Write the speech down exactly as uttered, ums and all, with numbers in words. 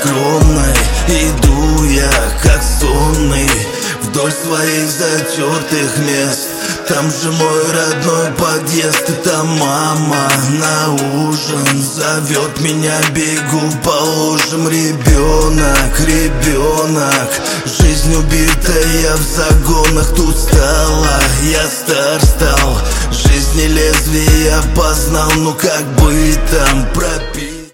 скромной иду я, как сонный, вдоль своих затертых мест. Там же мой родной подъезд, и там мама на ужин зовет меня, бегу по лужам. Ребенок, ребенок, жизнь убитая в загонах. Тут стала, я стар стал, жизни лезвия познал. Ну как бы там пропил.